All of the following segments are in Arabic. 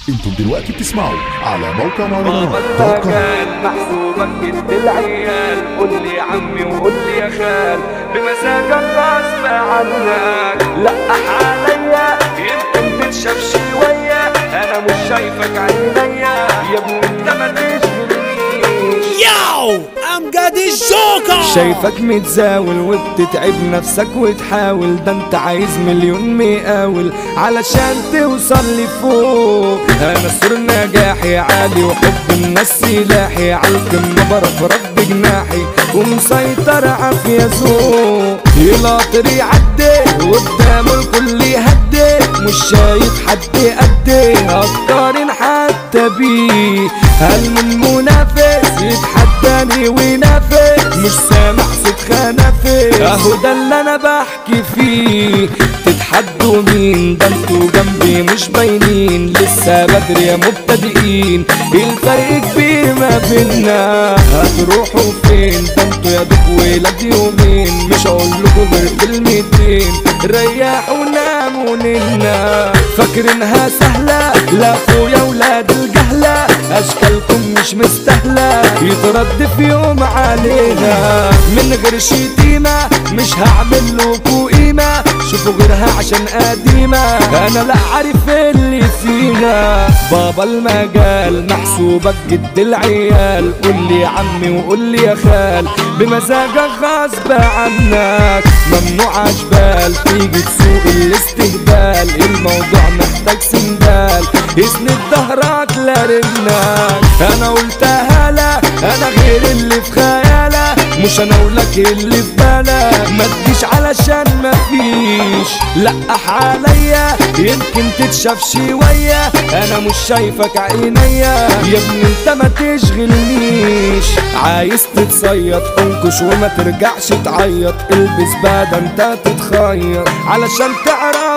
انتم دلوقتي بتسمعوا على موقع مهرجانات كان محسوبك جد العيال. قول لي يا عمي وقول لي يا خال بمزاجك غصب عنك. لقح عليا يمكن تتشاف شوية، انا مش شايفك عينيا يا ابني انت ما تشغلنيش. ياو امجد الجوكر شايفك متزاول وبتتعب نفسك وتحاول، ده انت عايز مليون مقاول علشان توصل لفوق. انا سر نجاحي عالي وحب الناس سلاحي، عالقمة برفرف بجناحي ومسيطر عافية ذوق. القطر يعدي وقدامه الكل يهدي، مش شايف حد قدي اقارن حتى بيه. هل من منافس يتحداني وينافس؟ مش سامع صوت خنافس، اهو ده اللي انا بحكي فيه. تتحدوا مين؟ ده انتوا جنبي مش باينين، لسه بدري يا مبتدئين، الفرق كبير ما بينا. هتروحوا فين؟ ده انتوا يا دوب ولاد يومين، مش هقولكوا غير كلمتين، ريحوا وناموا ننا. فاكرينها سهلة؟ لا اخويا ولاد الجهلة، اشكالكم مش مستاهلة يترد في يوم علينا. من غير شتيمة مش هعمل لكوا قيمة، شوفوا غيرها عشان قديمة، انا لا عارف اللي فيها. بابا المجال محسوبك جد العيال. قول لي يا عمي وقول لي يا خال بمزاجك غصب عنك، ممنوع اشبال تيجي تسوق الاستهبال. الموضوع محتاج سندال اسند ظهرك لرنك. انا قلتها لا انا غير اللي في خيالك، مش انا ولك اللي في بالك، ما تجيش علشان مفيش. لقح عليا يمكن تتشاف شوية، انا مش شايفك عينيا يا ابني انت ما تشغلنيش. عايز تتصيط انكش وما ترجعش تعيط، البس بعد انت تتخيط علشان تعرف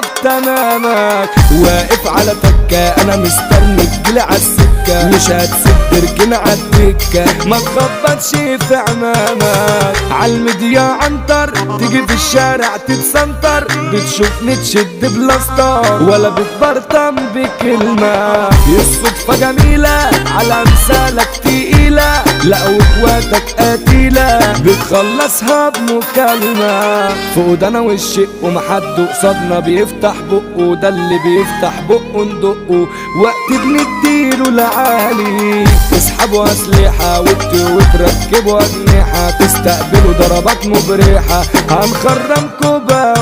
تمامك. واقف على تكة انا مستني تجيلي عالسكة، مش هتسد رجل عالدكة، ما تخبطش في عمامك. عالميديا عنتر تيجي في الشارع تتسنطر، بتشوفني تشد بلاستر ولا بتبرطم بكلمة. الصدفة جميلة على مثالك تقيلة، لا واخواتك قتيلة بتخلصها بمكالمة. فوق ده انا والشق ومحد قصادنا بيفتح بقه، ده اللي بيفتح بقه ندقه وقت بنديله العالي. تسحبوا اسلحة وتركبوا اجنحة، تستقبلوا ضربات مبرحة هنخرمكوا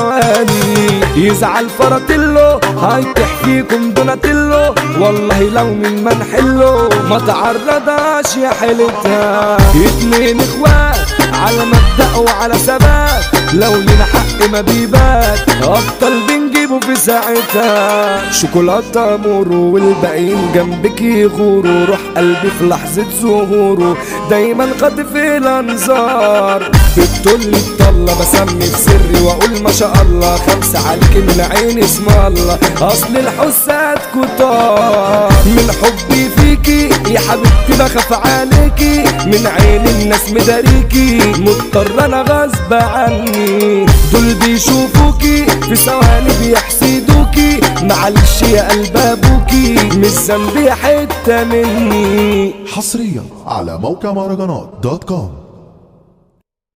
بواني. يزعل فراتيلو هيطيح فيكم دوناتيلو، والله لو من ما نحله ما تعرضهاش يا حيلتها. اتنين اخوات على مبدأ وعلى ثبات، لو لينا حق ما بيبات ابطال بنجيبه في ساعتها. شوكولاتة مورو والباقيين جنبك يغوروا، روح قلبي في لحظة ظهوره دايما خاطف الانظار. بتقولي الطلة بسمي في سري واقول ما شاء الله، خمسة عليك من عين اسم الله، اصل الحسات كتار. من حبي فيكي يا حبيبتي بخاف عليكي، من عين الناس مداريكي مضطر انا غصب عني. دول بيشوفوكي في ثواني بيحسدوكي، معلش يا قلب ابوكي مش ذنبي حتة مني. حصريا على موقع مهرجانات .com.